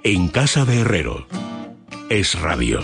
En casa de Herrero. Es Radio.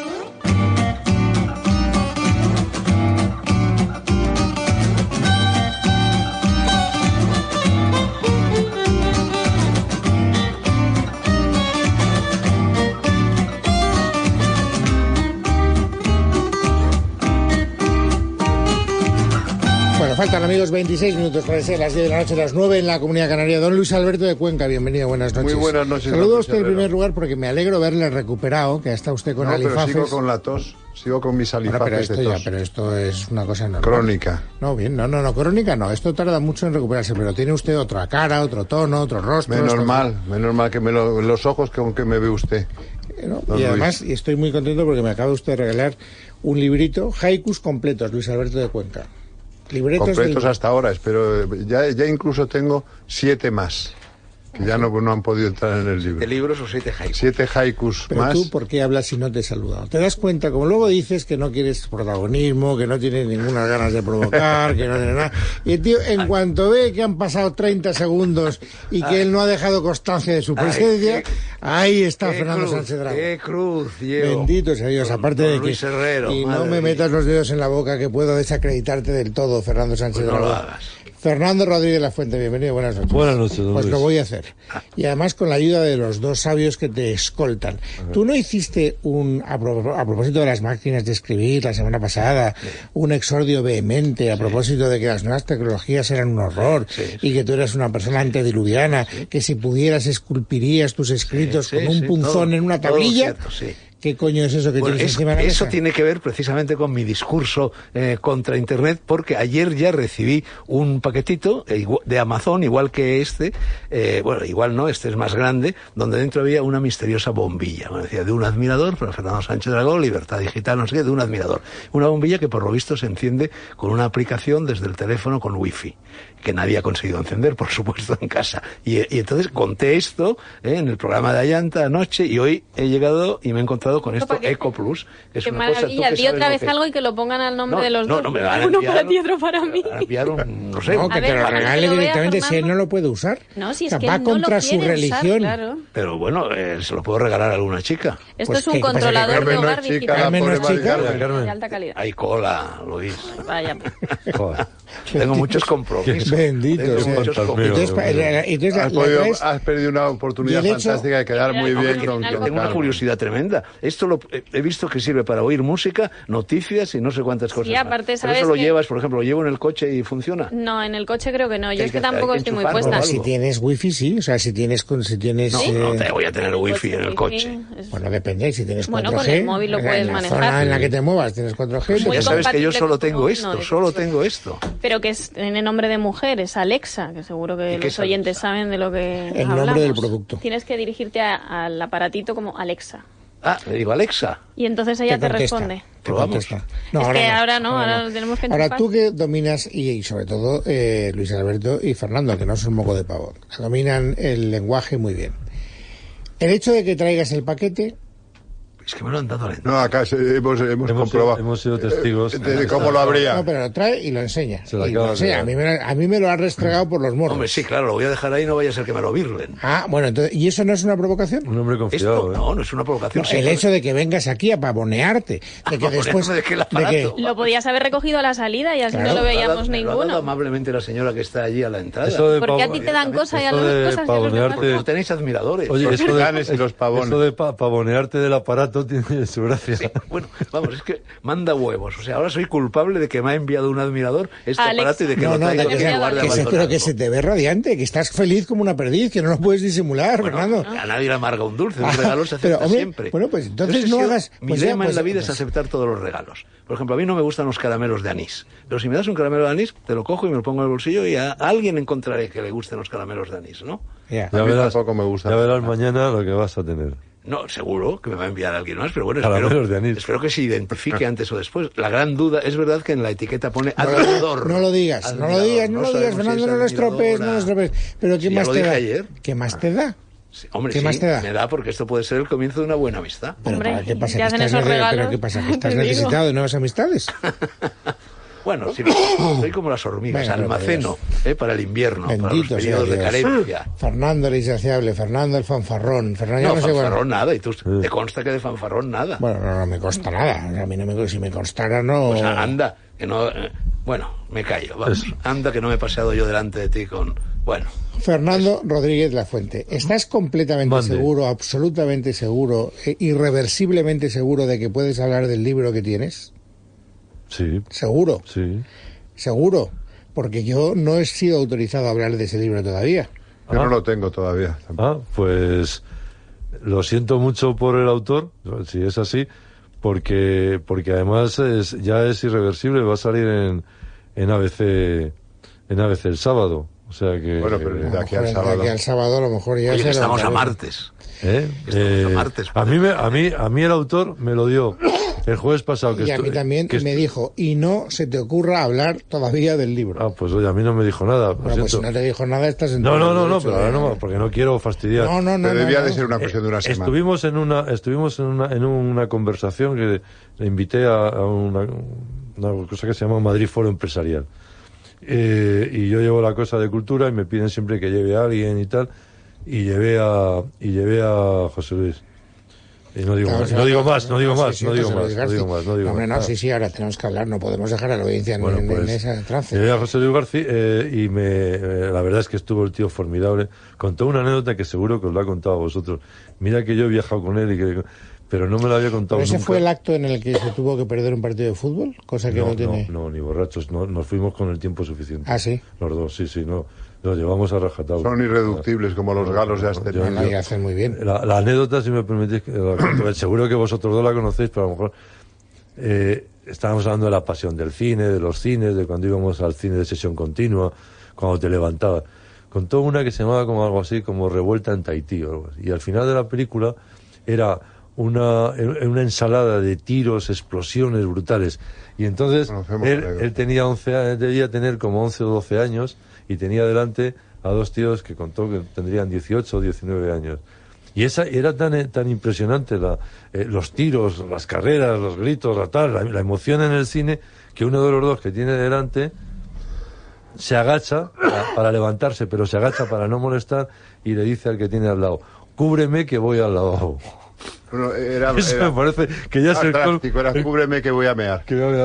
Faltan, amigos, 26 minutos para ser las 10 de la noche, las 9 en la Comunidad Canaria. Don Luis Alberto de Cuenca, bienvenido, buenas noches. Muy buenas noches. Saludo a usted en primer lugar porque me alegro verle recuperado, que está usted con alifafes. Pero sigo con la tos, sigo con mis alifafes de tos. Pero esto es una cosa normal. Crónica. No, bien, no, crónica no. Esto tarda mucho en recuperarse, pero tiene usted otra cara, otro tono, otro rostro. Menos mal que los ojos con que me ve usted. Y además, estoy muy contento porque me acaba usted de regalar un librito, haikus completos, Luis Alberto de Cuenca. Libretos completos hasta ahora, pero ya incluso tengo 7 más, que ya no han podido entrar en el libro. ¿7 libros o 7 haikus? 7 haikus pero más. Pero tú, ¿por qué hablas si no te he saludado? ¿Te das cuenta? Como luego dices que no quieres protagonismo, que no tienes ninguna ganas de provocar, que no tienes nada. Y el tío, en cuanto ve que han pasado 30 segundos y que él no ha dejado constancia de su presencia, ahí está Fernando Sánchez Dragó. ¡Qué cruz llevo! Bendito sea Dios, aparte de que... Luis Herrero, y no me metas los dedos en la boca, que puedo desacreditarte del todo, Fernando Sánchez Dragó. No lo hagas. Fernando Rodríguez La Fuente, bienvenido, buenas noches. Buenas noches, don Pues Luis. lo voy a hacer. Y además con la ayuda de los dos sabios que te escoltan. Tú no hiciste a propósito de las máquinas de escribir la semana pasada, un exordio vehemente a propósito de que las nuevas tecnologías eran un horror y que tú eras una persona antediluviana, que si pudieras esculpirías tus escritos con un punzón en una tablilla? ¿Qué coño es eso que tienes encima de la mesa? Eso tiene que ver precisamente con mi discurso contra Internet, porque ayer ya recibí un paquetito de Amazon, igual que este, igual no, este es más grande, donde dentro había una misteriosa bombilla. Me decía, de un admirador, para Fernando Sánchez Dragó, Libertad Digital, no sé qué, de un admirador. Una bombilla que por lo visto se enciende con una aplicación desde el teléfono con wifi, que nadie ha conseguido encender, por supuesto, en casa. Y entonces conté esto en el programa de Ayanta anoche, y hoy he llegado y me he encontrado con esto, Eco Plus, que es qué una maravilla, cosa... di otra vez algo y que lo pongan al nombre de los dos. No, me van a uno enviar, para ti y otro para mí. No sé. No, que te lo regale directamente si él no lo puede usar. No, si es o sea, que va no contra lo su quiere religión. Usar, claro. Pero bueno, se lo puedo regalar a alguna chica. Esto Pues es un controlador de hogar digital. Carmen no es chica. De alta calidad. Hay cola, Luis. Vaya. Tengo muchos compromisos. Bendito. Has perdido una oportunidad fantástica de quedar muy bien con Tengo una curiosidad tremenda. Esto he visto que sirve para oír música, noticias y no sé cuántas cosas. Sí, aparte, más. ¿sabes ¿Eso lo que... llevas, por ejemplo, lo llevo en el coche y funciona? No, en el coche creo que no. Yo es que tampoco estoy muy puesta. Bueno, si tienes wifi, sí. O sea, si tienes No te voy a tener wifi en el coche. Bueno, depende. Si tienes 4G... Bueno, con el móvil lo puedes manejar. En la zona en la que te muevas tienes 4G. Ya sabes que yo solo tengo esto. Pero que es en el nombre de mujer, es Alexa, que seguro que los oyentes saben de lo que el hablamos. Nombre del producto. Tienes que dirigirte al aparatito como Alexa. Ah, le digo Alexa. Y entonces ella te responde. Te contesta. No, es que ahora no, ahora lo tenemos que enchufar. Ahora tú que dominas, y sobre todo Luis Alberto y Fernando, que no son moco de pavo, dominan el lenguaje muy bien. El hecho de que traigas el paquete... Es que me lo han dado lento. No, acá hemos comprobado. Hemos sido testigos. De cómo lo habría. No, pero lo trae y lo enseña. A mí me lo ha restregado por los morros. Hombre, sí, claro, lo voy a dejar ahí, no vaya a ser que me lo virlen. Ah, bueno, entonces, ¿y eso no es una provocación? Un hombre confiado. No es una provocación. No, el hecho de que vengas aquí a pavonearte, de que después... ¿De qué el aparato? Lo podías haber recogido a la salida y así no lo veíamos me ninguno. Lo ha dado amablemente la señora que está allí a la entrada. Porque a ti te dan cosas y a los cosas Porque no tenéis admiradores. Oye, los ganes y los pavones. Eso de pavonearte del aparato tiene su gracia. Sí, bueno, vamos, es que manda huevos. O sea, ahora soy culpable de que me ha enviado un admirador este aparato y de que lo traiga en lugar de abandonarlo. Pero que se te ve radiante, que estás feliz como una perdiz, que no lo puedes disimular, Fernando. A nadie le amarga un dulce, un regalo se acepta siempre. Bueno, pues entonces no hagas... Mi lema en la vida es aceptar todos los regalos. Por ejemplo, a mí no me gustan los caramelos de anís. Pero si me das un caramelo de anís, te lo cojo y me lo pongo en el bolsillo y a alguien encontraré que le gusten los caramelos de anís, ¿no? Ya verás, tampoco me gusta. Ya verás mañana lo que vas a tener. No, seguro que me va a enviar alguien más, pero bueno, espero que se identifique antes o después. La gran duda, es verdad que en la etiqueta pone admirador. No lo digas, Fernando, no lo estropees. Pero ¿qué más te da? ¿Qué más te da? Sí, hombre, ¿Qué más te da? Me da porque esto puede ser el comienzo de una buena amistad. Pero hombre, ¿qué pasa? ¿Qué hacen esos regalos? ¿Pero qué pasa? ¿Que estás necesitado de nuevas amistades? Bueno, sí, soy como las hormigas, Venga, almaceno para el invierno, para los Bendito sea periodos de Dios. carencia. Fernando el insaciable, Fernando el fanfarrón. Fernando, No, ya no sé fanfarrón cuándo- nada, y tú te consta que de fanfarrón nada. Bueno, no me consta nada. A mí no me, si me constara, no. Pues anda, que no... bueno, me callo, vamos. Anda, que no me he paseado yo delante de ti con... Bueno, Fernando Rodríguez Lafuente, ¿estás completamente Mande. seguro, absolutamente seguro, irreversiblemente seguro de que puedes hablar del libro que tienes? Sí, Seguro, sí. seguro, porque yo no he sido autorizado a hablar de ese libro todavía. Yo no lo tengo todavía. Ah, pues lo siento mucho por el autor, si es así, porque además ya es irreversible, va a salir en ABC el sábado. O sea que... Bueno, pero A de lo aquí mejor al sábado. de aquí al sábado a lo mejor ya oye, se que estamos a levantaré. martes. ¿Eh? Estamos a martes, A mí el autor me lo dio el jueves pasado. Y a mí también me dijo, y no se te ocurra hablar todavía del libro. Ah, pues oye, a mí no me dijo nada. Lo Bueno, pues si siento. no te dijo nada, estás en No, todo no, el no, derecho pero ahora de- no, porque no quiero fastidiar. No, Pero debía no. de ser una cuestión de una semana. Estuvimos en una conversación que le invité a una cosa que se llama Madrid Foro Empresarial. Y yo llevo la cosa de cultura y me piden siempre que lleve a alguien y tal, y llevé a José Luis. Y no digo Claro, más, sí, no digo claro, más, no digo sí, más, sí, no digo José más, Luis no García. digo más, no digo Hombre, más. no, sí, ahora tenemos que hablar, no podemos dejar a la audiencia Bueno, en pues, ese trance. llevé a José Luis García y la verdad es que estuvo el tío formidable. Contó una anécdota que seguro que os la he contado a vosotros. Mira que yo he viajado con él, pero no me la había contado ¿Pero ese nunca. fue el acto en el que se tuvo que perder un partido de fútbol? Cosa que no, tiene... No, ni borrachos, no, nos fuimos con el tiempo suficiente. Ah, ¿sí? Los dos, sí, no, los llevamos a rajatabla. Son irreductibles como los galos de Asterix. No, y hacen muy bien. La anécdota, si me permitís, que la cuento. Seguro que vosotros dos la conocéis, pero a lo mejor estábamos hablando de la pasión del cine, de los cines, de cuando íbamos al cine de sesión continua, cuando te levantabas. Contó una que se llamaba como algo así, como Revuelta en Tahití o algo así. Y al final de la película era una ensalada de tiros, explosiones brutales. Y entonces Conocemos, él tenía 11 años, debía tener como 11 o 12 años y tenía delante a dos tíos que contó que tendrían 18 o 19 años. Y esa era tan impresionante los tiros, las carreras, los gritos, la emoción en el cine, que uno de los dos que tiene delante se agacha para levantarse, pero se agacha para no molestar y le dice al que tiene al lado: cúbreme que voy al lavabo. Bueno, Eso me parece que ya es el colmo. drástico, era cúbreme que voy a mear.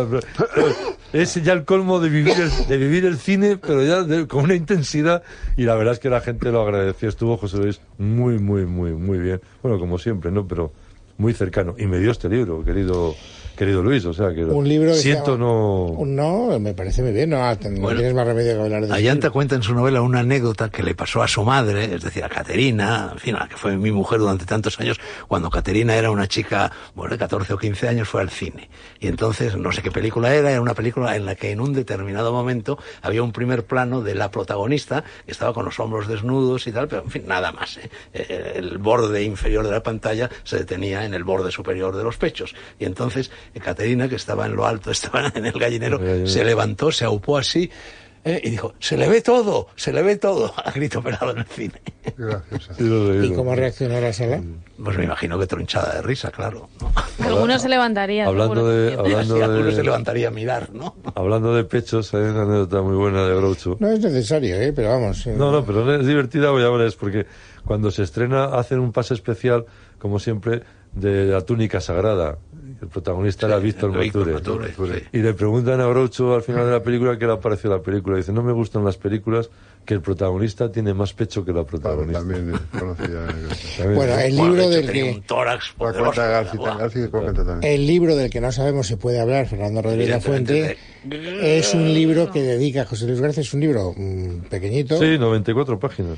Es ya el colmo de vivir el cine, pero ya con una intensidad, y la verdad es que la gente lo agradeció. Estuvo José Luis muy bien. Bueno, como siempre, ¿no? Pero muy cercano. Y me dio este libro, querido Luis, o sea que Un libro que siento se llama... No, me parece muy bien, no tienes más remedio que hablar de Allanta cuenta en su novela una anécdota que le pasó a su madre, es decir, a Caterina, en fin, a la que fue mi mujer durante tantos años. Cuando Caterina era una chica, bueno, de 14 o 15 años, fue al cine. Y entonces, no sé qué película era una película en la que en un determinado momento había un primer plano de la protagonista, que estaba con los hombros desnudos y tal, pero en fin, nada más. El borde inferior de la pantalla se detenía en el borde superior de los pechos. Y entonces Caterina, que estaba en lo alto, estaba en el gallinero, se levantó, se aupó así y dijo: se le ve todo, a grito pelado en el cine. Gracias. ¿Y cómo reaccionó la sala? Pues me imagino que tronchada de risa, claro, ¿no? Algunos se levantarían. Hablando seguro. Algunos se levantaría a mirar, ¿no? Hablando de pechos, hay una anécdota muy buena de Groucho. No es necesario, pero vamos. No, pero es divertida, voy a ver, es porque cuando se estrena hacen un pase especial, como siempre, de La túnica sagrada. El protagonista era Víctor Mature. Sí. Y le preguntan a Groucho al final de la película qué le ha parecido la película. Dice: no me gustan las películas que el protagonista tiene más pecho que la protagonista. También conocía. También. Bueno, el Bueno, libro de hecho, del tenía que... un tórax La poderoso. cuenta García cuenta también. El libro del que no sabemos si puede hablar Fernando Rodríguez Lafuente es un libro que dedica José Luis García, es un libro pequeñito, Sí, 94 páginas.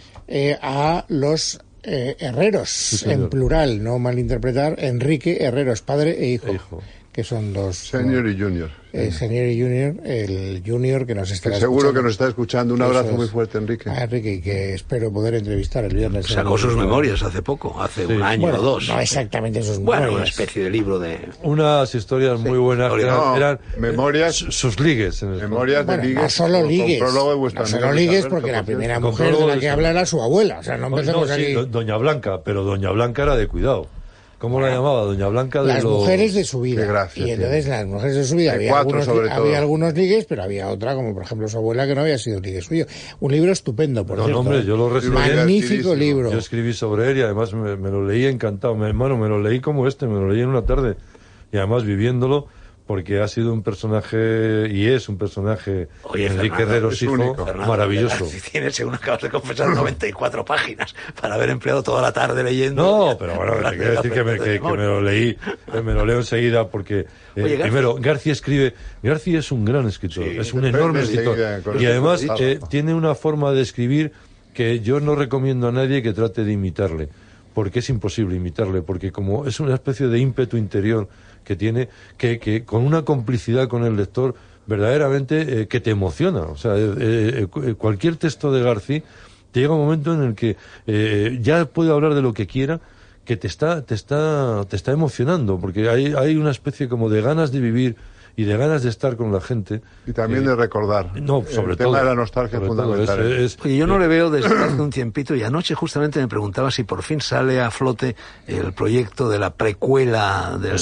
a los herreros, señor. en plural, no malinterpretar, Enrique Herreros, padre e hijo. Que son dos... Senior y Junior. Senior y Junior, el Junior que nos Que estará seguro escuchando. que nos está escuchando. Un Eso abrazo es. muy fuerte, Enrique. A Enrique, y que espero poder entrevistar el viernes. Sacó sus memorias hace poco, hace un año Bueno, o dos. no exactamente sus Bueno, memorias. una especie de libro de... Unas historias muy buenas que No, eran memorias- sus ligues. En el Memorias Bueno, de ligues. no solo con ligues, prólogo de vuestra no amiga solo Luis ligues, Alberto, porque la por cierto. primera Con mujer de prólogo la de que su- habla era su abuela, o sea, no empecemos sí, aquí. Doña Blanca, pero Doña Blanca era de cuidado. ¿Cómo la llamaba? Doña Blanca de Las mujeres de su vida. Qué gracia Y entonces tiene. las mujeres de su vida Hay cuatro, sobre todo. había algunos ligues, pero había otra, como por ejemplo su abuela, que no había sido ligue suyo. Un libro estupendo, por No, cierto. hombre, yo lo recibí. Magnífico libro. Yo escribí sobre él y además me lo leí encantado. Me lo leí como me lo leí en una tarde. Y además viviéndolo, porque ha sido un personaje, y es un personaje, Oye, Enrique Fernando, Herrero es hijo, único. maravilloso. Tienes, según acabas de confesar, 94 páginas para haber empleado toda la tarde leyendo. No, pero bueno, te quiero decir que me lo leí, me lo leo enseguida porque, Oye, primero, García es un gran escritor, Sí, es un te enorme prende escritor. enseguida con Y eso además que has dicho. tiene una forma de escribir que yo no recomiendo a nadie que trate de imitarle, porque es imposible imitarle, porque como es una especie de ímpetu interior que tiene, que con una complicidad con el lector verdaderamente que te emociona. O sea, cualquier texto de García te llega un momento en el que ya puede hablar de lo que quiera, que te está emocionando, porque hay una especie como de ganas de vivir y de ganas de estar con la gente. Y también de recordar. No, sobre el todo. tema de la nostalgia es sobre todo, fundamental. Oye, yo no le veo desde hace un tiempito y anoche justamente me preguntaba si por fin sale a flote el proyecto de la precuela del...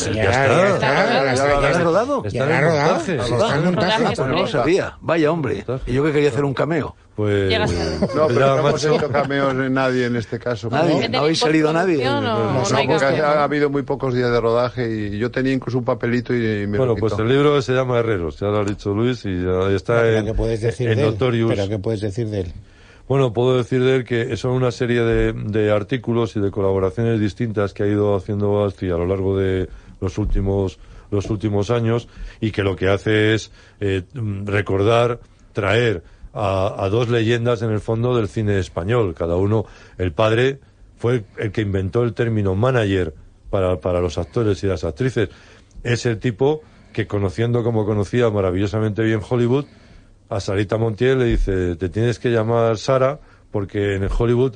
Ya ¿Ya ha rodado? Está Ya en ha rodado. montaje. Sí, está en montaje. Pues no lo sabía. Vaya hombre. Y yo que quería hacer un cameo. Pues Llegas tarde. No, pero ya, no hemos macho. hecho cameos de nadie en este caso. Nadie. ¿No habéis salido nadie? No, No, no hay porque cameo. ha habido muy pocos días de rodaje y yo tenía incluso un papelito y me Bueno, lo pues quitó. el libro se llama Herreros, ya lo ha dicho Luis, y ya está Pero en, ¿qué puedes decir en de él? Notorious. Pero ¿qué puedes decir de él? Bueno, puedo decir de él que son una serie de artículos y de colaboraciones distintas que ha ido haciendo García a lo largo de los últimos años, y que lo que hace es recordar, traer a dos leyendas en el fondo del cine español. Cada uno, el padre fue el que inventó el término manager para los actores y las actrices. Es el tipo que, conociendo como conocía maravillosamente bien Hollywood, a Sarita Montiel le dice: te tienes que llamar Sara, porque en el Hollywood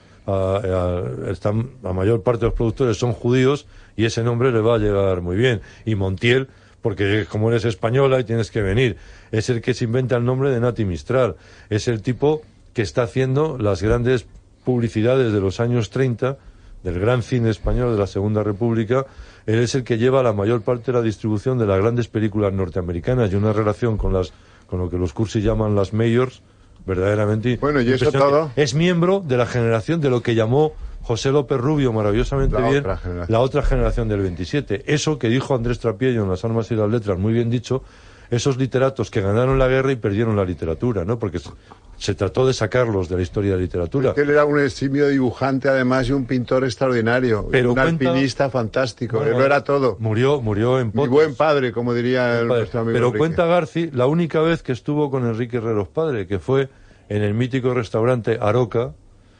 la mayor parte de los productores son judíos y ese nombre le va a llegar muy bien. Y Montiel, porque como eres española y tienes que venir. Es el que se inventa el nombre de Nati Mistral. Es el tipo que está haciendo las grandes publicidades de los años 30, del gran cine español de la Segunda República. Él es el que lleva la mayor parte de la distribución de las grandes películas norteamericanas y una relación con lo que los cursis llaman las majors, verdaderamente. Bueno, y eso impresionante. todo. Es miembro de la generación de lo que llamó José López Rubio maravillosamente La bien, otra generación. la otra generación del 27. Eso que dijo Andrés Trapiello en Las Armas y las Letras, muy bien dicho, esos literatos que ganaron la guerra y perdieron la literatura, ¿no? Porque se trató de sacarlos de la historia de la literatura. Él era un eximio dibujante, además, y un pintor extraordinario. Pero un alpinista fantástico. Bueno, Él lo era todo. Murió en Mi Potes. buen padre, como diría el Padre. nuestro amigo Pero Enrique. cuenta Garci la única vez que estuvo con Enrique Herreros padre, que fue en el mítico restaurante Aroca,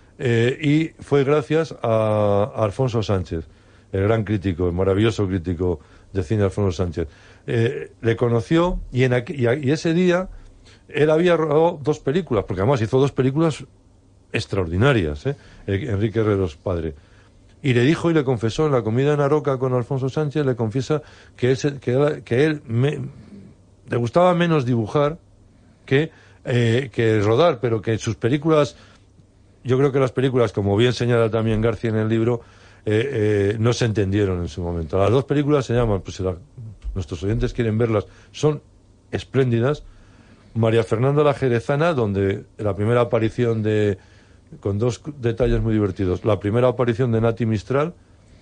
y fue gracias a Alfonso Sánchez, el gran crítico, el maravilloso crítico de cine Alfonso Sánchez. Le conoció y ese día él había rodado 2 películas, porque además hizo 2 películas extraordinarias, Enrique Herreros padre. Y le dijo y le confesó en la comida en Aroca con Alfonso Sánchez, le confiesa que él le gustaba menos dibujar que rodar, pero que sus películas, yo creo que las películas, como bien señala también García en el libro, no se entendieron en su momento. Las 2 películas se llaman, pues si nuestros oyentes quieren verlas, son espléndidas. María Fernanda la Jerezana, donde la primera aparición con 2 detalles muy divertidos, la primera aparición de Nati Mistral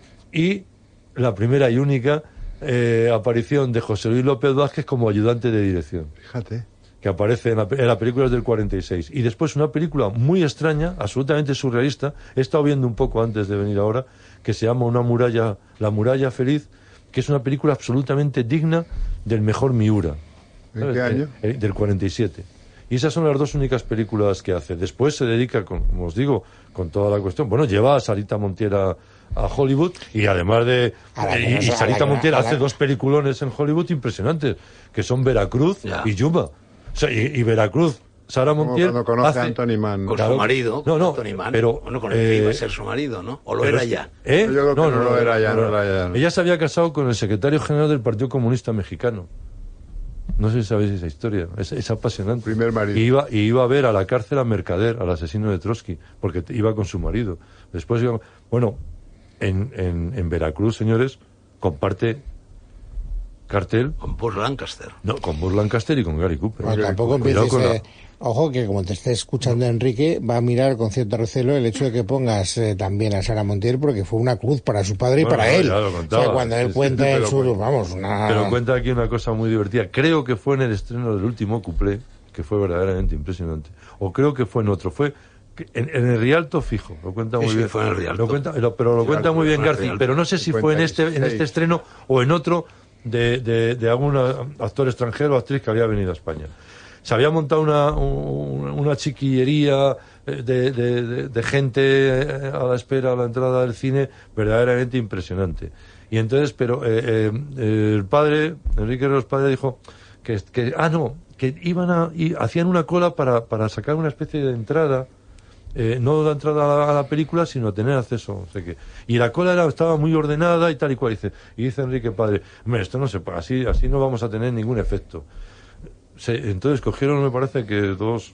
y la primera y única aparición de José Luis López Vázquez como ayudante de dirección, Fíjate. que aparece en la película del 46. Y después una película muy extraña, absolutamente surrealista, he estado viendo un poco antes de venir ahora, que se llama La muralla feliz, que es una película absolutamente digna del mejor Miura. ¿En qué año? Del 47. Y esas son las 2 únicas películas que hace. Después se dedica, como os digo, con toda la cuestión. Bueno, lleva a Sarita Montiel a Hollywood, y además y Sarita Montiel hace 2 peliculones en Hollywood impresionantes, que son Veracruz y Yuma. O sea, y Veracruz, Sara Como Montiel cuando conoce hace... a Anthony Mann. Con Claro. su marido, No, no, Anthony Mann. pero, Bueno, con el que iba a ser su marido, ¿no? ¿O lo Pero era es- ya? ¿Eh? Yo creo que no lo era ya, no era ya. Ella se había casado con el secretario general del Partido Comunista Mexicano. No sé si sabéis esa historia. Es apasionante. Primer marido. Y iba a ver a la cárcel a Mercader, al asesino de Trotsky, porque iba con su marido. Después iba... Bueno, en Veracruz, señores, comparte cartel con Burt Lancaster. No, con Burt Lancaster y con Gary Cooper. Bueno, tampoco empieces... Ojo, que como te esté escuchando Enrique, va a mirar con cierto recelo el hecho de que pongas también a Sara Montiel, porque fue una cruz para su padre y para él. Ya lo contaba. O sea, cuando él cuenta en su... Vamos, Pero cuenta aquí una cosa muy divertida. Creo que fue en el estreno del último cuplé, que fue verdaderamente impresionante. O creo que fue en otro. Fue en el Rialto fijo. Lo cuenta muy bien. Fue en el Rialto. Pero lo cuenta muy bien García. Pero no sé si fue en este estreno o en otro de algún actor extranjero o actriz que había venido a España. Se había montado una chiquillería de gente a la espera a la entrada del cine verdaderamente impresionante. Y entonces, pero el padre, Enrique Herreros padre, dijo que hacían una cola para sacar una especie de entrada, no la entrada a la película, sino tener acceso, no sé qué. Y la cola estaba muy ordenada y tal y cual. Y dice Enrique padre, hombre, esto no se puede, así no vamos a tener ningún efecto. Entonces cogieron, me parece que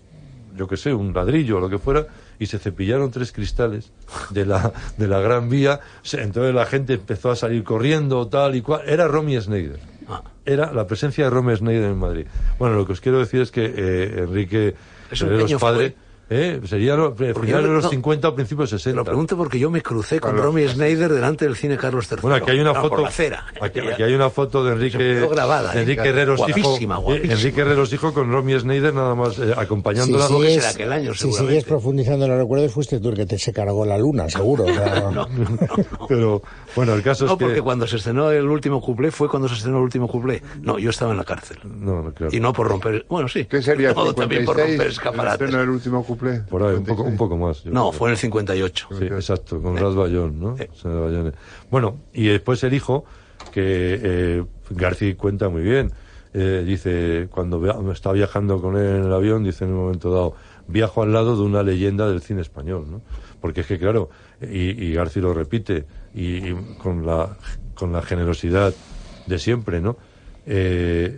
un ladrillo o lo que fuera, y se cepillaron 3 cristales de la Gran Vía. Entonces la gente empezó a salir corriendo, tal y cual. Era Romy Schneider. Era la presencia de Romy Schneider en Madrid. Bueno, lo que os quiero decir es que Enrique Herreros padre... sería finales de los 50 o principios de 60. Lo pregunto porque yo me crucé con Romy Schneider delante del cine Carlos III. Bueno, aquí hay una foto. Por la acera. Aquí hay una foto de Enrique Herreros hijo. Enrique Herreros hijo con Romy Schneider nada más acompañándola. Si sigues profundizando en los recuerdos, fuiste tú el que se cargó la luna, seguro. O sea, no. Pero bueno, el caso es que... No, porque cuando se estrenó el último cuplé fue cuando se estrenó el último cuplé. No, yo estaba en la cárcel. No, claro. Y no por romper... Bueno, sí. ¿Qué sería? No, también por romper escaparates. ¿El último cuplé? Por ahí, un poco más. No, fue en el 58. Sí, exacto, con Ras Bayón, ¿no? Bueno, y después el hijo, que García cuenta muy bien, dice, cuando está viajando con él en el avión, dice en un momento dado, viajo al lado de una leyenda del cine español, ¿no? Porque es que, claro, y García lo repite, y con la generosidad de siempre, ¿no? Es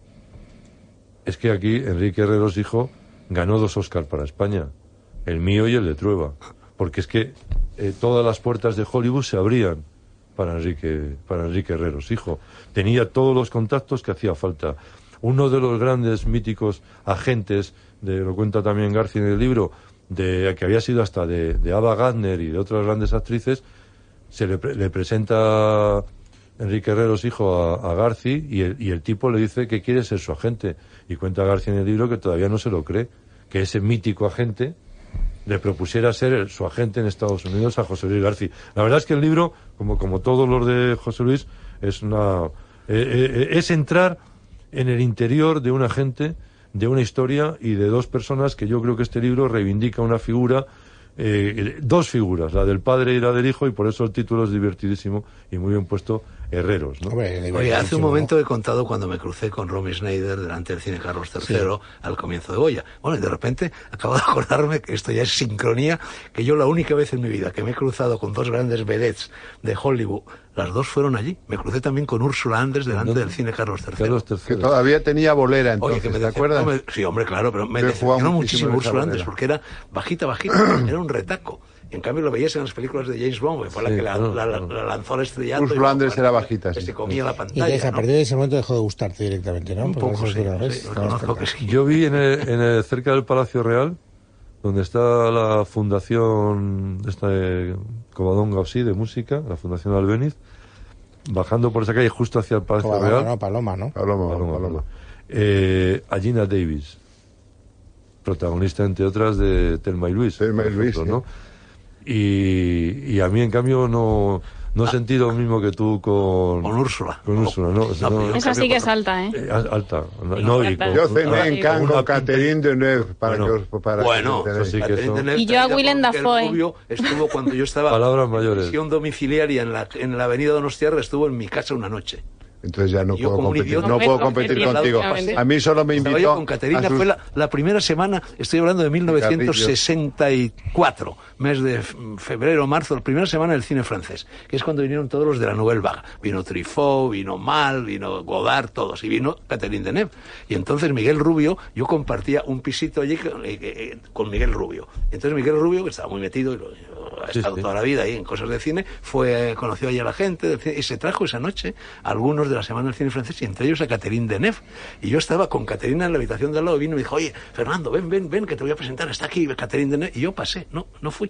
que aquí Enrique Herreros hijo ganó 2 Oscars para España, el mío y el de Trueba, porque es que todas las puertas de Hollywood se abrían para Enrique Herreros hijo. Tenía todos los contactos que hacía falta. Uno de los grandes míticos agentes, lo cuenta también García en el libro, que había sido hasta de Ava Gardner y de otras grandes actrices, se le presenta Enrique Herreros hijo a García y el tipo le dice que quiere ser su agente, y cuenta García en el libro que todavía no se lo cree, que ese mítico agente le propusiera ser su agente en Estados Unidos a José Luis García. La verdad es que el libro, como todos los de José Luis, es entrar en el interior de un agente, de una historia y de 2 personas que yo creo que este libro reivindica una figura, 2 figuras, la del padre y la del hijo, y por eso el título es divertidísimo y muy bien puesto, Herreros, ¿no? Oye, hace un momento he contado cuando me crucé con Romy Schneider delante del cine Carlos III al comienzo de Goya. Bueno, y de repente acabo de acordarme que esto ya es sincronía, que yo la única vez en mi vida que me he cruzado con 2 grandes vedettes de Hollywood, las 2 fueron allí. Me crucé también con Úrsula Andrés delante del cine Carlos III. Que todavía tenía bolera entonces, Oye, ¿te acuerdas? Sí, hombre, claro, pero me decepcionó muchísimo Úrsula Andrés porque era bajita, era un retaco. En cambio lo veías en las películas de James Bond, que fue la que la lanzó al estrellato. Úrsula Andrés era bajita, que se comía la pantalla. Y entonces, a partir de ese momento dejó de gustarte directamente, ¿no? Un poco, sí, reconozco que sí. Yo vi cerca del Palacio Real, donde está la fundación de Covadonga o sí, de música, la Fundación Albéniz, bajando por esa calle justo hacia el Palacio Real. No, Paloma, ¿no? Paloma. A Gina Davis, protagonista entre otras de Thelma y Luis, ¿no? Y a mí en cambio no sentí lo mismo que tú con Úrsula. Con Úrsula, ¿no? Esa sí que es alta, ¿eh? Alta. Yo cené en Cannes con Catherine Deneuve y yo a Willem Dafoe. Estuvo cuando yo estaba palabras mayores. En prisión domiciliaria en la avenida Donostiarra, estuvo en mi casa una noche. Entonces ya no Yo, puedo como un competir, idiota, no puedo competir contigo. A mí solo me Estaba yo invitó con Caterina, a sus- fue la primera semana, estoy hablando de 1964, mes de febrero, marzo, la primera semana del cine francés, que es cuando vinieron todos los de la Nouvelle Vague. Vino Truffaut, vino Mal, vino Godard, todos, y vino Catherine Deneuve. Y entonces Miguel Rubio, yo compartía un pisito allí con Miguel Rubio. Entonces Miguel Rubio, que estaba muy metido, ha estado toda la vida ahí en cosas de cine, conoció allí a la gente del cine, y se trajo esa noche a algunos de la Semana del Cine Francés, y entre ellos a Catherine Deneuve. Y yo estaba con Caterina en la habitación de al lado, y vino y me dijo: oye, Fernando, ven, que te voy a presentar, está aquí Catherine Deneuve. Y yo pasé, no fui.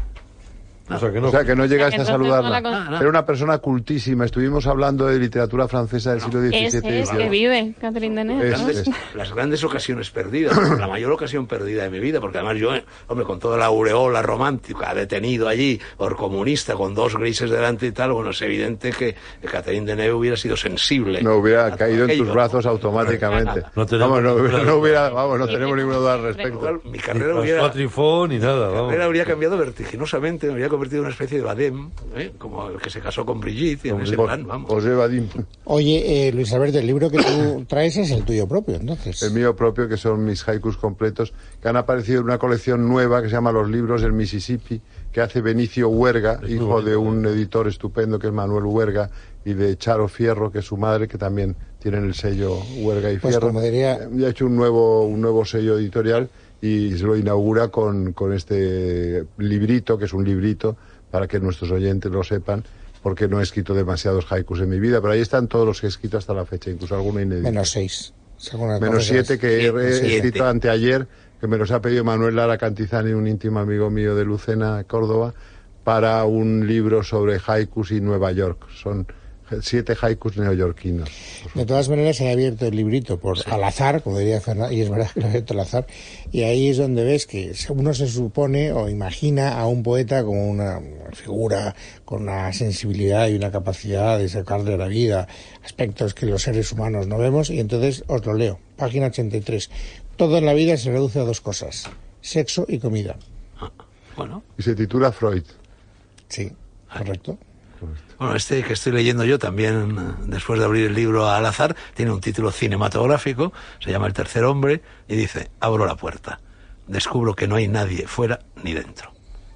O sea que no. O sea, que no llegaste a saludarla. no. Era una persona cultísima. Estuvimos hablando de literatura francesa del siglo XVII. Es que vive Catherine Deneuve. Las grandes ocasiones perdidas, la mayor ocasión perdida de mi vida, porque además yo, hombre, con toda la aureola romántica, detenido allí, por comunista, con dos grises delante y tal, bueno, es evidente que Catherine Deneuve hubiera sido sensible. No hubiera caído en tus brazos automáticamente. No tenemos no tenemos ninguna duda al respecto. Mi carrera hubiera... Truffaut ni nada, Mi carrera habría cambiado vertiginosamente, me habría convertido en una especie de Badem, como el que se casó con Brigitte, y en ese plan, vamos. José Vadim. Oye, Luis Alberto, el libro que tú traes es el tuyo propio, entonces. El mío propio, que son mis haikus completos, que han aparecido en una colección nueva que se llama Los Libros del Mississippi, que hace Benicio Huerga, hijo de un editor estupendo que es Manuel Huerga, y de Charo Fierro, que es su madre, que también tienen el sello Huerga y Pues Fierro. como diría... Y ha hecho un nuevo sello editorial y se lo inaugura con este librito, que es un librito, para que nuestros oyentes lo sepan, porque no he escrito demasiados haikus en mi vida, pero ahí están todos los que he escrito hasta la fecha, incluso alguno inédito. -6. Menos 7 que he escrito anteayer, que me los ha pedido Manuel Lara Cantizani, un íntimo amigo mío de Lucena, Córdoba, para un libro sobre haikus y Nueva York. Son 7 haikus neoyorquinos. De todas maneras, se ha abierto el librito al azar, como diría Fernando, y es verdad que lo ha abierto al azar, y ahí es donde ves que uno se supone o imagina a un poeta como una figura con una sensibilidad y una capacidad de sacarle a la vida aspectos que los seres humanos no vemos, y entonces os lo leo, página 83. Todo en la vida se reduce a 2 cosas: sexo y comida. Bueno. Y se titula Freud. Sí, correcto. Bueno, este que estoy leyendo yo también, después de abrir el libro al azar, tiene un título cinematográfico, se llama El tercer hombre, y dice: abro la puerta, descubro que no hay nadie fuera ni dentro.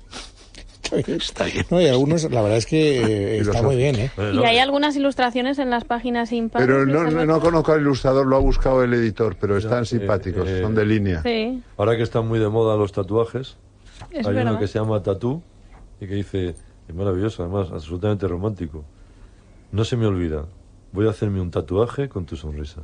Está bien. No, y algunos, la verdad es que está muy bien, ¿eh? Y hay algunas ilustraciones en las páginas impares. Pero no conozco al ilustrador, lo ha buscado el editor, pero están simpáticos, son de línea. Sí. Ahora que están muy de moda los tatuajes, Es hay verdad. uno que se llama Tatú y que dice, es maravilloso, además, absolutamente romántico: no se me olvida, voy a hacerme un tatuaje con tu sonrisa.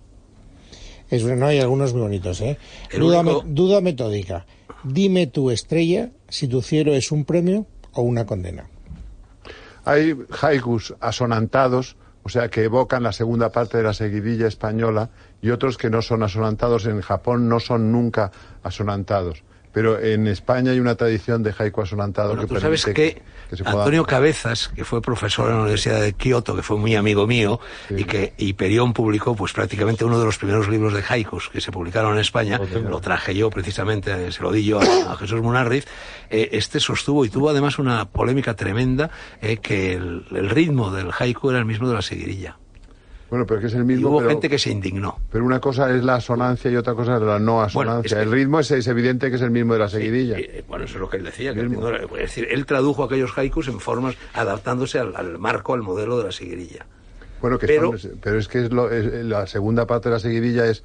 Es bueno, hay algunos muy bonitos, ¿eh? Duda metódica. Dime tu estrella si tu cielo es un premio o una condena. Hay haikus asonantados, o sea, que evocan la segunda parte de la seguidilla española, y otros que no son asonantados. En Japón no son nunca asonantados. Pero en España hay una tradición de haiku asonantado. Bueno, que tú sabes permite que se pueda... Antonio Cabezas, que fue profesor en la Universidad de Kioto, que fue muy amigo mío, Sí. y que Hiperión publicó pues prácticamente uno de los primeros libros de haikus que se publicaron en España, lo traje yo precisamente, se lo di yo a Jesús Munarriz, este sostuvo, y tuvo además una polémica tremenda, que el ritmo del haiku era el mismo de la seguidilla. Bueno, pero que es el Y mismo. hubo pero... gente que se indignó. Pero una cosa es la asonancia y otra cosa es la no asonancia. Bueno, el ritmo es evidente que es el mismo de la seguidilla. Bueno, eso es lo que él decía. Que es decir, él tradujo aquellos haikus en formas adaptándose al marco, al modelo de la seguidilla. Bueno, pero es que la segunda parte de la seguidilla es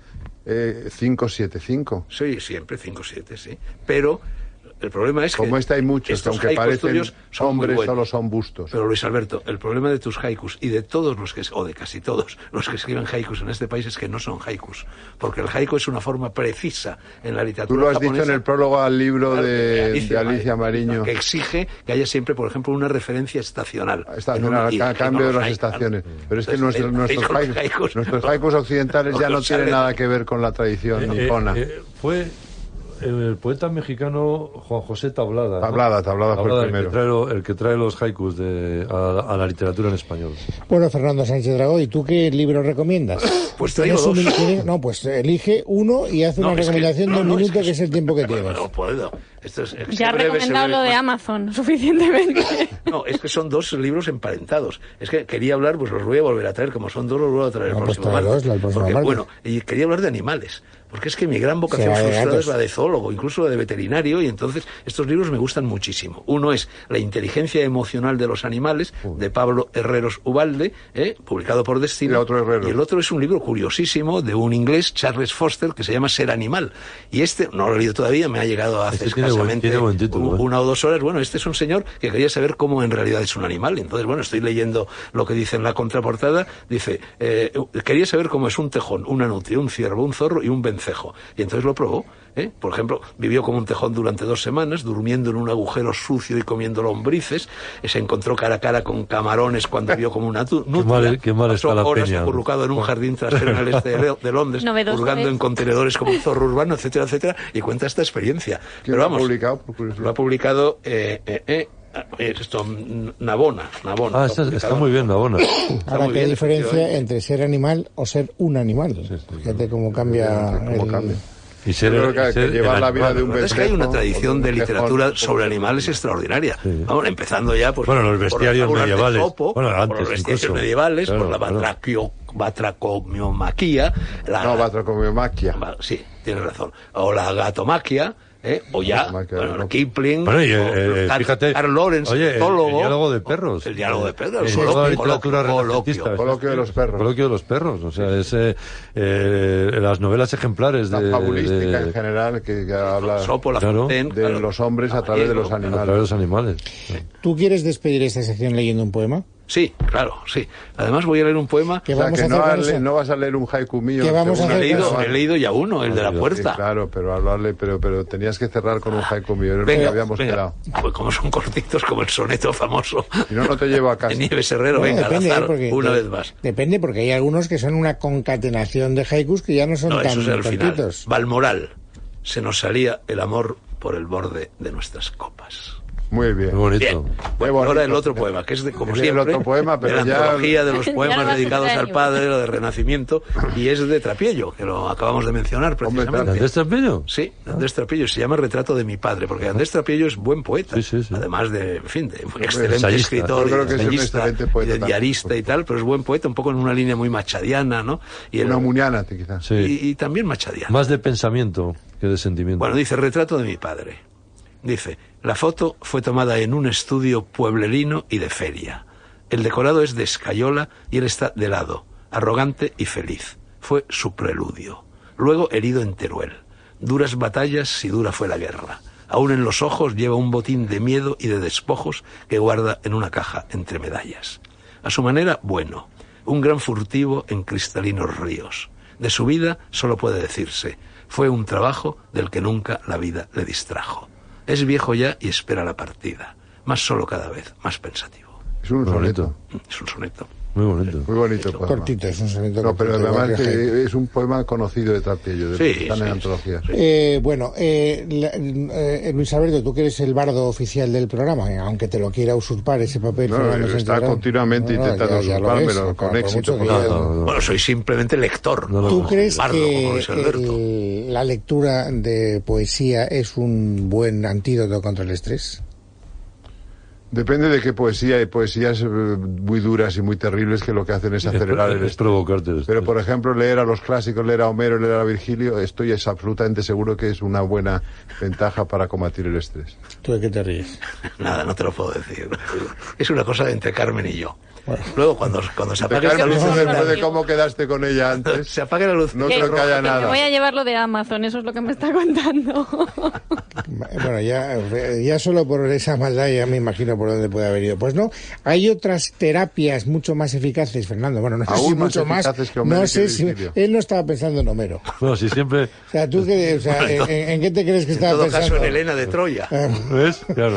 5-7-5. Sí, siempre 5-7, sí. Pero el problema es que... Como hay muchos que aunque parecen hombres, solo son bustos. Pero Luis Alberto, el problema de tus haikus y de todos los que, o de casi todos los que escriben haikus en este país, es que no son haikus. Porque el haiku es una forma precisa en la literatura Tú lo has japonesa, dicho en el prólogo al libro de Alicia Mariño. Que exige que haya siempre, por ejemplo, una referencia estacional. A cambio de las estaciones. Pero es que nuestros haikus occidentales ya no tienen nada que ver con la tradición nipona. Fue el poeta mexicano Juan José Tablada. Tablada fue el primero. El que trae los haikus a la literatura en español. Bueno, Fernando Sánchez Dragó, ¿y tú qué libro recomiendas? Pues traigo dos. No, pues elige uno y haz una recomendación de un minuto, que es el tiempo que tienes. No puedo. Esto es Ya has recomendado lo de Amazon suficientemente. No, es que son 2 libros emparentados. Es que quería hablar, pues los voy a volver a traer, como son 2 los voy a traer el próximo martes. Bueno, y quería hablar de animales. Porque es que mi gran vocación frustrada es la de zoólogo, incluso la de veterinario, y entonces estos libros me gustan muchísimo. Uno es La inteligencia emocional de los animales, de Pablo Herreros Ubalde, publicado por Destino. Y el otro es un libro curiosísimo de un inglés, Charles Foster, que se llama Ser Animal. Y este, no lo he leído todavía, me ha llegado hace escasamente buen título, 1 o 2 horas. Bueno, este es un señor que quería saber cómo en realidad es un animal. Entonces, bueno, estoy leyendo lo que dice en la contraportada. Dice, quería saber cómo es un tejón, una nutria, un ciervo, un zorro y un vencejo. Y entonces lo probó. Por ejemplo, vivió como un tejón durante 2 semanas, durmiendo en un agujero sucio y comiendo lombrices. Se encontró cara a cara con camarones cuando vio como una nutria. Qué mal está la horas peña. Acurrucado en un jardín trasero en el este de Londres, hurgando en contenedores como un zorro urbano, etcétera, etcétera, y cuenta esta experiencia. ¿Quién lo ha publicado? Lo ha publicado esto, Navona. Está muy bien, Navona. Ahora, ¿qué diferencia entre ser animal o ser un animal? Fíjate cómo cambia. Y ser, que llevar la vida de un vencejo. Es que hay una tradición de literatura sobre animales extraordinaria. Sí. Vamos, empezando ya pues, los bestiarios medievales. Por los bestiarios medievales, por la batracomiomaquia. Batracomiomaquia. Sí, tienes razón. O la gatomaquia. O ya, Kipling, fíjate, Carl Lorenz, el diálogo de perros. El diálogo de perros. Coloquio de los perros. Coloquio de los perros. O sea, es las novelas ejemplares la fabulística en general que habla de los hombres a través de los animales. A través de los animales. ¿Tú quieres despedir esta sección leyendo un poema? Sí, claro, sí. Además voy a leer un poema. No vas a leer un haiku mío. He leído ya uno, el de la puerta. Sí, claro, pero tenías que cerrar con un haiku mío. Habíamos quedado. Pues como son cortitos, como el soneto famoso. Si no te llevo a casa. De Nieves Herrero, depende, una vez más. Depende, porque hay algunos que son una concatenación de haikus que ya no son tan cortitos. Valmoral. Se nos salía el amor por el borde de nuestras copas. Muy bien. Muy bonito. Bien. Bueno, ahora el otro poema, que es como siempre, el otro poema, pero de la antología de los poemas dedicados al padre, lo de Renacimiento, y es de Trapiello, que lo acabamos de mencionar precisamente. ¿De Andrés Trapiello? Sí, de Andrés Trapiello, se llama Retrato de mi padre, porque Andrés Trapiello es buen poeta, además de, en fin, de excelente escritor, yo creo que es un excelente poeta, y de diarista y tal, pero es buen poeta, un poco en una línea muy machadiana, ¿no? Una muniana, quizás. Sí. Y también machadiana. Más de pensamiento que de sentimiento. Bueno, dice Retrato de mi padre. Dice, la foto fue tomada en un estudio pueblerino y de feria. El decorado es de escayola y él está de lado, arrogante y feliz. Fue su preludio. Luego herido en Teruel. Duras batallas si dura fue la guerra. Aún en los ojos lleva un botín de miedo y de despojos que guarda en una caja entre medallas. A su manera, bueno. Un gran furtivo en cristalinos ríos. De su vida solo puede decirse, fue un trabajo del que nunca la vida le distrajo. Es viejo ya y espera la partida, más solo cada vez, más pensativo. Es un soneto. Es un soneto. Muy bonito. Muy bonito poema. Cortito, es un soneto. No, pero además que es un poema conocido de Trapiello, están en antologías. Luis Alberto, tú que eres el bardo oficial del programa, aunque te lo quiera usurpar ese papel. Está continuamente intentando usurpármelo con éxito. Bueno, soy simplemente lector. ¿Tú crees que la lectura de poesía es un buen antídoto contra el estrés? Depende de qué poesía. Hay poesías muy duras y muy terribles que lo que hacen es acelerar el estrés. Provocarte el estrés. Pero, por ejemplo, leer a los clásicos, leer a Homero, leer a Virgilio, estoy absolutamente seguro que es una buena ventaja para combatir el estrés. ¿Tú de qué te ríes? Nada, no te lo puedo decir. Es una cosa entre Carmen y yo. Bueno. Luego, cuando se apague la luz... Después de cómo quedaste con ella antes... Se apague la luz. No creo que haya nada. Me voy a llevar lo de Amazon, eso es lo que me está contando. Bueno, ya solo por esa maldad ya me imagino por dónde puede haber ido. Pues no, hay otras terapias mucho más eficaces, Fernando. Bueno, no sé si mucho más... No sé si... Él no estaba pensando en Homero. Bueno, si siempre... O sea, ¿tú qué, ¿en qué te crees que estaba pensando? En todo caso, en Helena de Troya. ¿Ves? Claro.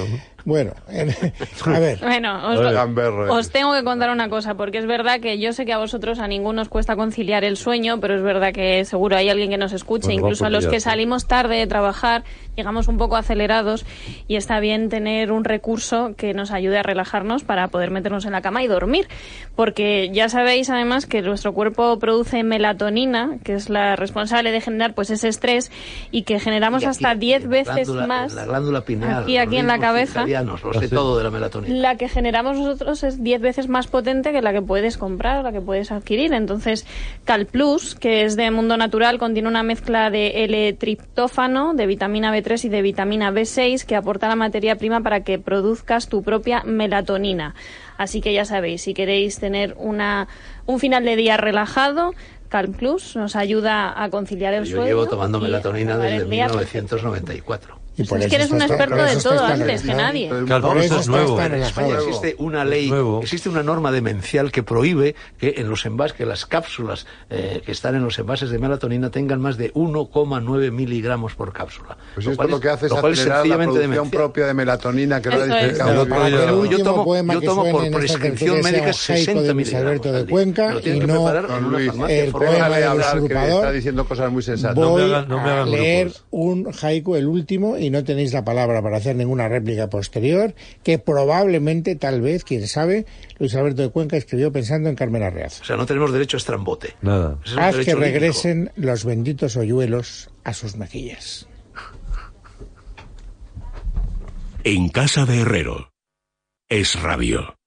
Bueno, a ver. Bueno, os tengo que contar una cosa, porque es verdad que yo sé que a vosotros, a ninguno os cuesta conciliar el sueño, pero es verdad que seguro hay alguien que nos escuche, Bueno, incluso a los que salimos tarde de trabajar, llegamos un poco acelerados y está bien tener un recurso que nos ayude a relajarnos para poder meternos en la cama y dormir, porque ya sabéis además que nuestro cuerpo produce melatonina, que es la responsable de generar pues ese estrés, y que generamos hasta 10 veces más la glándula pineal, aquí en la cabeza. Lo sé todo de la melatonina. La que generamos nosotros es 10 veces más potente que la que puedes comprar o la que puedes adquirir. Entonces, CalPlus, que es de Mundo Natural, contiene una mezcla de L-triptófano, de vitamina B3 y de vitamina B6, que aporta la materia prima para que produzcas tu propia melatonina. Así que ya sabéis, si queréis tener un final de día relajado, CalPlus nos ayuda a conciliar el sueño. Yo llevo tomando melatonina desde 1994. Y por es que eres un experto de todo antes que nadie. Claro, eso es nuevo. En España existe una ley, existe una norma demencial que prohíbe que en los envases, que las cápsulas que están en los envases de melatonina tengan más de 1,9 miligramos por cápsula. Pues esto lo que hace es acelerar la producción propia de melatonina, que lo ha explicado. Yo tomo por prescripción médica 60 miligramos. Alberto de Cuenca, y no el poema del usurpador. Está diciendo cosas muy sensatas. Voy a leer un haiku, el último, y no tenéis la palabra para hacer ninguna réplica posterior, que probablemente, tal vez, quién sabe, Luis Alberto de Cuenca escribió pensando en Carmen Arreaza. O sea, no tenemos derecho a estrambote. Nada. Haz que regresen los benditos hoyuelos a sus mejillas. En casa de Herrero. Es Radio.